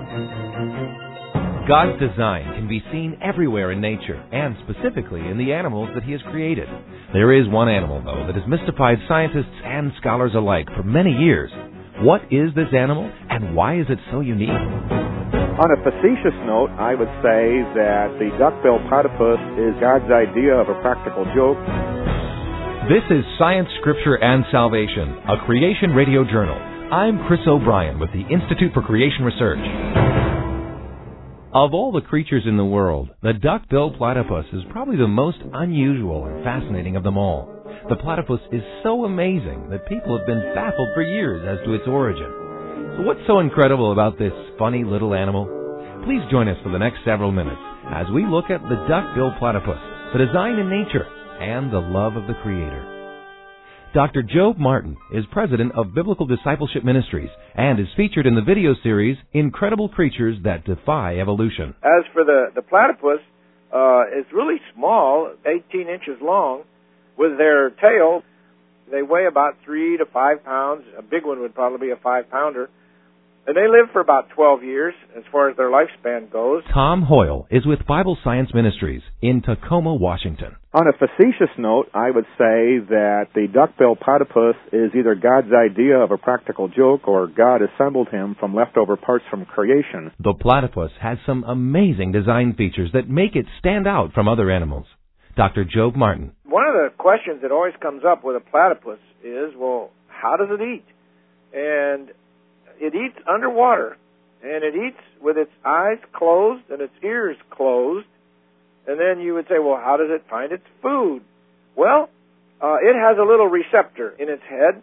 God's design can be seen everywhere in nature, and specifically in the animals that He has created. There is one animal, though, that has mystified scientists and scholars alike for many years. What is this animal, and why is it so unique? On a facetious note, I would say that the duck-billed platypus is God's idea of a practical joke. This is Science, Scripture, and Salvation, a Creation Radio Journal. I'm Chris O'Brien with the Institute for Creation Research. Of all the creatures in the world, the duck-billed platypus is probably the most unusual and fascinating of them all. The platypus is so amazing that people have been baffled for years as to its origin. So what's so incredible about this funny little animal? Please join us for the next several minutes as we look at the duck-billed platypus, the design in nature, and the love of the Creator. Dr. Job Martin is president of Biblical Discipleship Ministries and is featured in the video series Incredible Creatures That Defy Evolution. As for the platypus, it's really small, 18 inches long. With their tail, they weigh about 3 to 5 pounds. A big one would probably be a 5-pounder. And they live for about 12 years as far as their lifespan goes. Tom Hoyle is with Bible Science Ministries in Tacoma, Washington. On a facetious note, I would say that the duck-billed platypus is either God's idea of a practical joke or God assembled him from leftover parts from creation. The platypus has some amazing design features that make it stand out from other animals. Dr. Job Martin. One of the questions that always comes up with a platypus is, well, how does it eat? And it eats underwater, and it eats with its eyes closed and its ears closed. And then you would say, well, how does it find its food? Well, it has a little receptor in its head,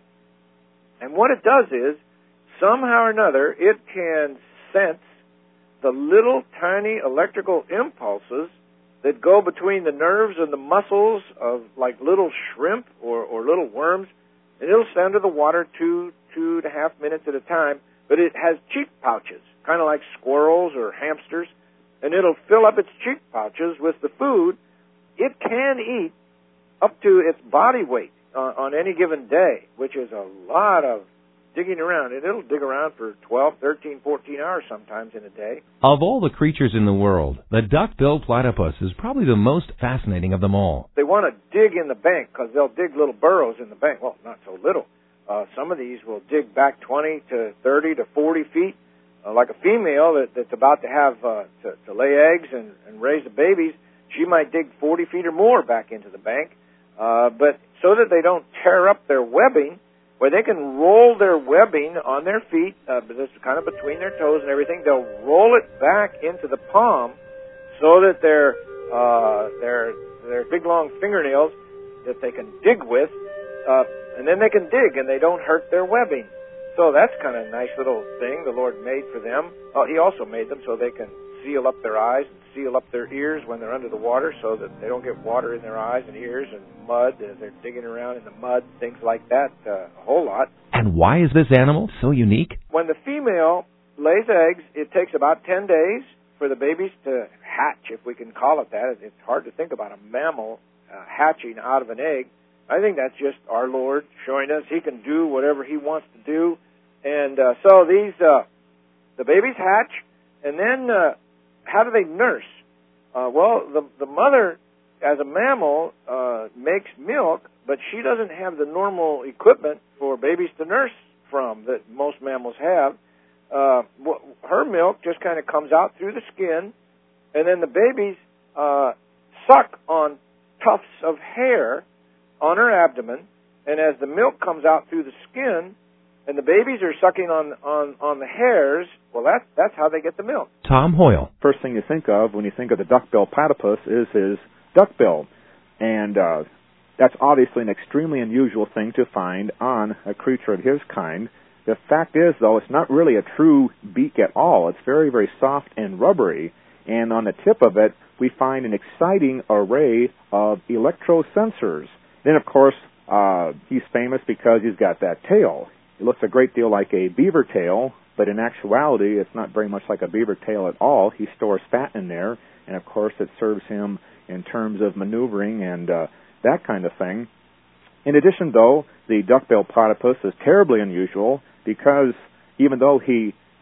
and what it does is, somehow or another, it can sense the little tiny electrical impulses that go between the nerves and the muscles of like little shrimp or little worms, and it'll stay under the water 2.5 minutes at a time, but it has cheek pouches, kind of like squirrels or hamsters, and it'll fill up its cheek pouches with the food. It can eat up to its body weight on any given day, which is a lot of digging around. And it'll dig around for 12, 13, 14 hours sometimes in a day. Of all the creatures in the world, the duck-billed platypus is probably the most fascinating of them all. They want to dig in the bank because they'll dig little burrows in the bank. Well, not so little. Some of these will dig back 20 to 30 to 40 feet. Like a female that's about to have to lay eggs and raise the babies, she might dig 40 feet or more back into the bank. But so that they don't tear up their webbing, where they can roll their webbing on their feet, but it's kind of between their toes and everything, they'll roll it back into the palm so that their big long fingernails that they can dig with, and then they can dig and they don't hurt their webbing. So that's kind of a nice little thing the Lord made for them. He also made them so they can seal up their eyes and seal up their ears when they're under the water so that they don't get water in their eyes and ears and mud as they're digging around in the mud, things like that, a whole lot. And why is this animal so unique? When the female lays eggs, it takes about 10 days for the babies to hatch, if we can call it that. It's hard to think about a mammal hatching out of an egg. I think that's just our Lord showing us He can do whatever He wants to do. And so these, the babies hatch, and then how do they nurse? Well, the mother, as a mammal, makes milk, but she doesn't have the normal equipment for babies to nurse from that most mammals have. Her milk just kind of comes out through the skin, and then the babies suck on tufts of hair on her abdomen, and as the milk comes out through the skin, and the babies are sucking on the hairs, well, that's how they get the milk. Tom Hoyle. First thing you think of when you think of the duck-billed platypus is his duck bill. And that's obviously an extremely unusual thing to find on a creature of his kind. The fact is, though, it's not really a true beak at all. It's very, very soft and rubbery. And on the tip of it, we find an exciting array of electrosensors. Then, of course, he's famous because he's got that tail. It looks a great deal like a beaver tail, but in actuality, it's not very much like a beaver tail at all. He stores fat in there, and of course, it serves him in terms of maneuvering and that kind of thing. In addition, though, the duck-billed platypus is terribly unusual because even though he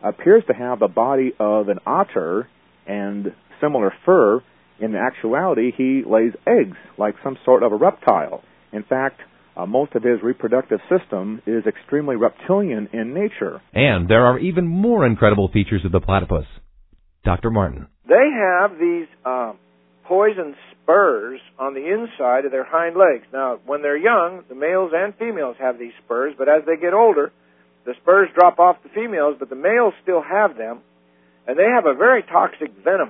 appears to have the body of an otter and similar fur. In actuality, he lays eggs like some sort of a reptile. In fact, most of his reproductive system is extremely reptilian in nature. And there are even more incredible features of the platypus. Dr. Martin. They have these poison spurs on the inside of their hind legs. Now, when they're young, the males and females have these spurs, but as they get older, the spurs drop off the females, but the males still have them, and they have a very toxic venom.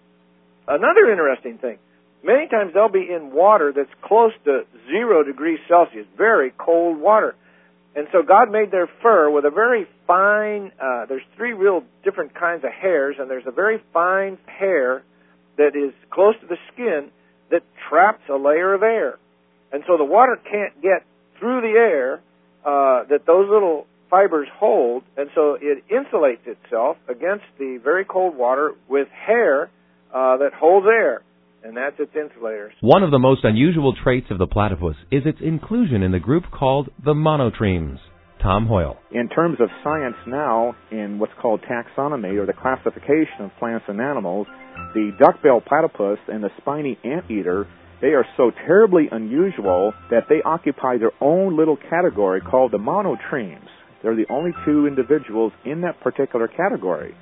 Another interesting thing, many times they'll be in water that's close to 0 degrees Celsius, very cold water. And so God made their fur with a very fine, there's 3 real different kinds of hairs, and there's a very fine hair that is close to the skin that traps a layer of air. And so the water can't get through the air that those little fibers hold, and so it insulates itself against the very cold water with hair that holds air, and that's its insulators. One of the most unusual traits of the platypus is its inclusion in the group called the monotremes. Tom Hoyle. In terms of science now, in what's called taxonomy, or the classification of plants and animals, the duck-billed platypus and the spiny anteater, they are so terribly unusual that they occupy their own little category called the monotremes. They're the only 2 individuals in that particular category.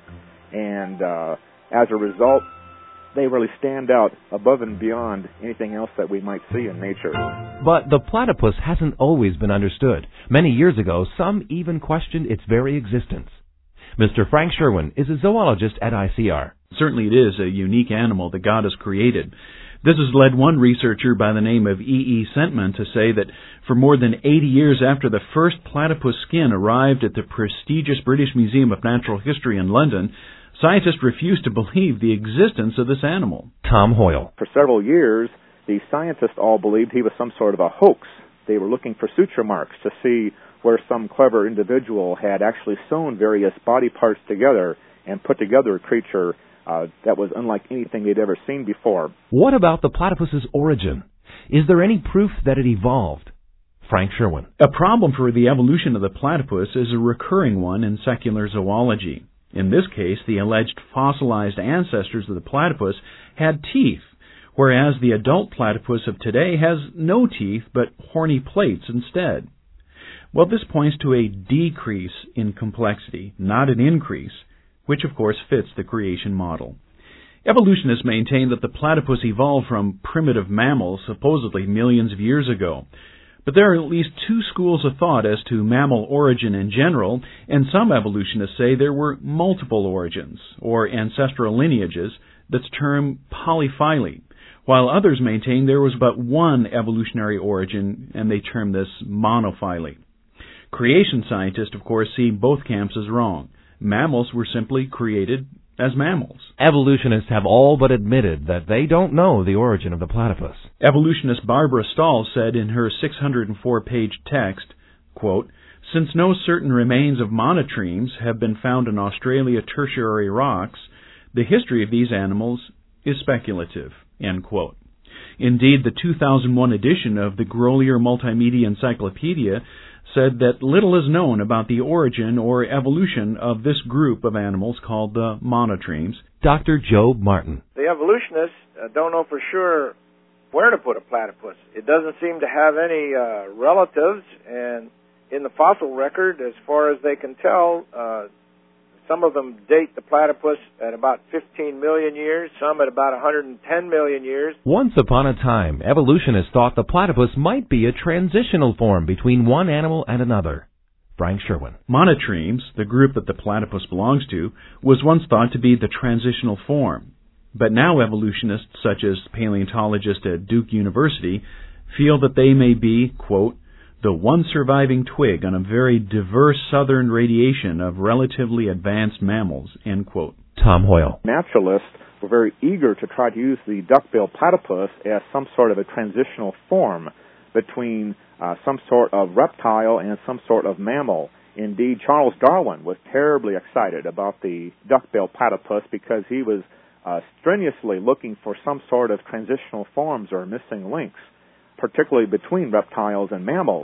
And as a result, they really stand out above and beyond anything else that we might see in nature. But the platypus hasn't always been understood. Many years ago, some even questioned its very existence. Mr. Frank Sherwin is a zoologist at ICR. Certainly it is a unique animal that God has created. This has led one researcher by the name of E.E. Sentman to say that for more than 80 years after the first platypus skin arrived at the prestigious British Museum of Natural History in London, scientists refused to believe the existence of this animal. Tom Hoyle. For several years, the scientists all believed he was some sort of a hoax. They were looking for suture marks to see where some clever individual had actually sewn various body parts together and put together a creature that was unlike anything they'd ever seen before. What about the platypus's origin? Is there any proof that it evolved? Frank Sherwin. A problem for the evolution of the platypus is a recurring one in secular zoology. In this case, the alleged fossilized ancestors of the platypus had teeth, whereas the adult platypus of today has no teeth but horny plates instead. Well, this points to a decrease in complexity, not an increase, which of course fits the creation model. Evolutionists maintain that the platypus evolved from primitive mammals supposedly millions of years ago. But there are at least 2 schools of thought as to mammal origin in general, and some evolutionists say there were multiple origins, or ancestral lineages, that's termed polyphyly, while others maintain there was but one evolutionary origin, and they term this monophyly. Creation scientists, of course, see both camps as wrong. Mammals were simply created as mammals. Evolutionists have all but admitted that they don't know the origin of the platypus. Evolutionist Barbara Stahl said in her 604-page text, quote, "Since no certain remains of monotremes have been found in Australia tertiary rocks, the history of these animals is speculative." End quote. Indeed, the 2001 edition of the Grolier Multimedia Encyclopedia said that little is known about the origin or evolution of this group of animals called the monotremes. Dr. Job Martin. The evolutionists don't know for sure where to put a platypus. It doesn't seem to have any relatives, and in the fossil record, as far as they can tell, some of them date the platypus at about 15 million years, some at about 110 million years. Once upon a time, evolutionists thought the platypus might be a transitional form between one animal and another. Frank Sherwin. Monotremes, the group that the platypus belongs to, was once thought to be the transitional form. But now evolutionists, such as paleontologists at Duke University, feel that they may be, quote, "the one surviving twig on a very diverse southern radiation of relatively advanced mammals," end quote. Tom Hoyle. Naturalists were very eager to try to use the duck-billed platypus as some sort of a transitional form between some sort of reptile and some sort of mammal. Indeed, Charles Darwin was terribly excited about the duck-billed platypus because he was strenuously looking for some sort of transitional forms or missing links, particularly between reptiles and mammals.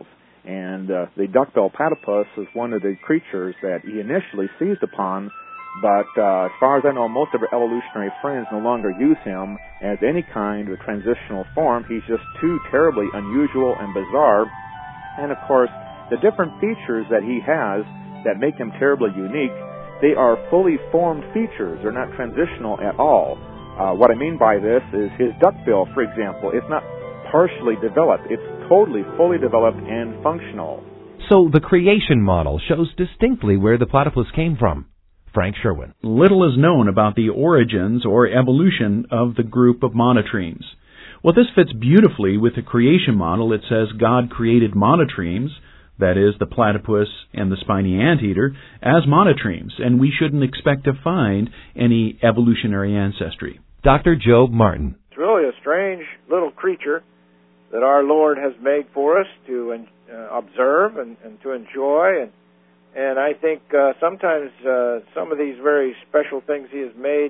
And the duckbill platypus is one of the creatures that he initially seized upon, but as far as I know, most of our evolutionary friends no longer use him as any kind of transitional form. He's just too terribly unusual and bizarre. And of course, the different features that he has that make him terribly unique, they are fully formed features. They're not transitional at all. What I mean by this is his duckbill, for example, it's not partially developed. It's totally, fully developed and functional. So the creation model shows distinctly where the platypus came from. Frank Sherwin. Little is known about the origins or evolution of the group of monotremes. Well, this fits beautifully with the creation model. It says God created monotremes, that is, the platypus and the spiny anteater, as monotremes, and we shouldn't expect to find any evolutionary ancestry. Dr. Job Martin. It's really a strange little creature that our Lord has made for us to observe and to enjoy. And I think sometimes some of these very special things he has made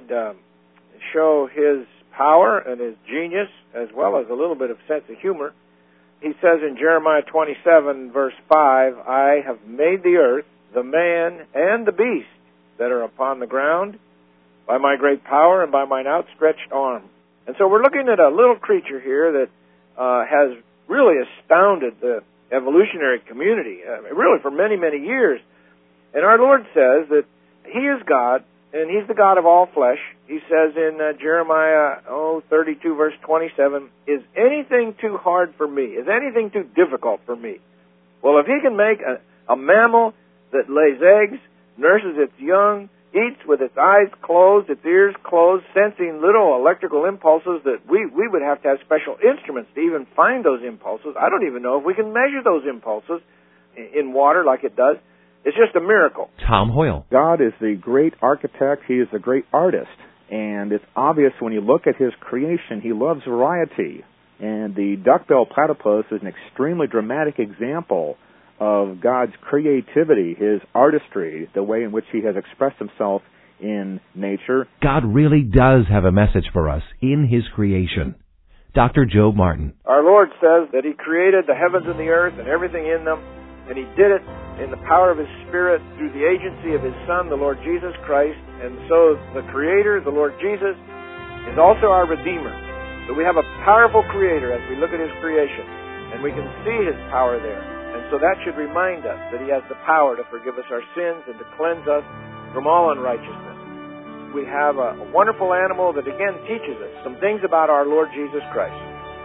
show his power and his genius, as well as a little bit of sense of humor. He says in Jeremiah 27, verse 5, I have made the earth, the man, and the beast that are upon the ground by my great power and by mine outstretched arm. And so we're looking at a little creature here that has really astounded the evolutionary community, really for many, many years. And our Lord says that He is God, and He's the God of all flesh. He says in Jeremiah 32, verse 27, is anything too hard for me? Is anything too difficult for me? Well, if He can make a mammal that lays eggs, nurses its young, eats with its eyes closed, its ears closed, sensing little electrical impulses that we would have to have special instruments to even find those impulses. I don't even know if we can measure those impulses in water like it does. It's just a miracle. Tom Hoyle. God is the great architect. He is the great artist. And it's obvious when you look at His creation, He loves variety. And the duckbill platypus is an extremely dramatic example of God's creativity, His artistry, the way in which He has expressed Himself in nature. God really does have a message for us in His creation. Dr. Job Martin. Our Lord says that He created the heavens and the earth and everything in them, and He did it in the power of His Spirit through the agency of His Son, the Lord Jesus Christ. And so the Creator, the Lord Jesus, is also our Redeemer. So we have a powerful Creator as we look at His creation, and we can see His power there. And so that should remind us that He has the power to forgive us our sins and to cleanse us from all unrighteousness. We have a wonderful animal that again teaches us some things about our Lord Jesus Christ.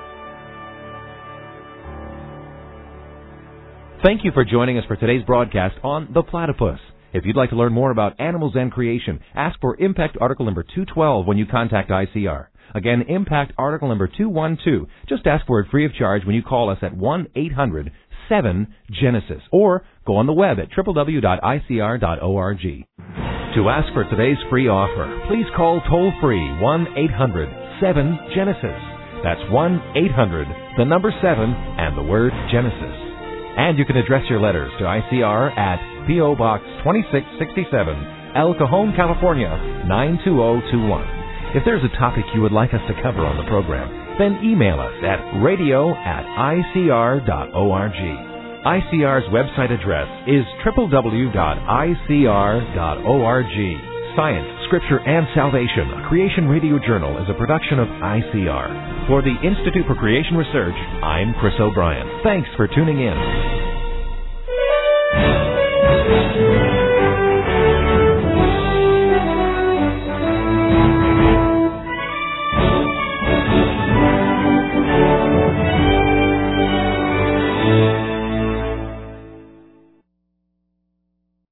Thank you for joining us for today's broadcast on The Platypus. If you'd like to learn more about animals and creation, ask for Impact Article number 212 when you contact ICR. Again, Impact Article number 212. Just ask for it free of charge when you call us at 1-800-7-GENESIS or go on the web at www.icr.org. To ask for today's free offer, please call toll-free 1-800-7-GENESIS. That's 1-800, the number 7, and the word Genesis. And you can address your letters to ICR at P.O. Box 2667, El Cajon, California, 92021. If there's a topic you would like us to cover on the program, then email us at radio@icr.org. ICR's website address is www.icr.org. Science, Scripture, and Salvation, a Creation Radio Journal, is a production of ICR. For the Institute for Creation Research, I'm Chris O'Brien. Thanks for tuning in.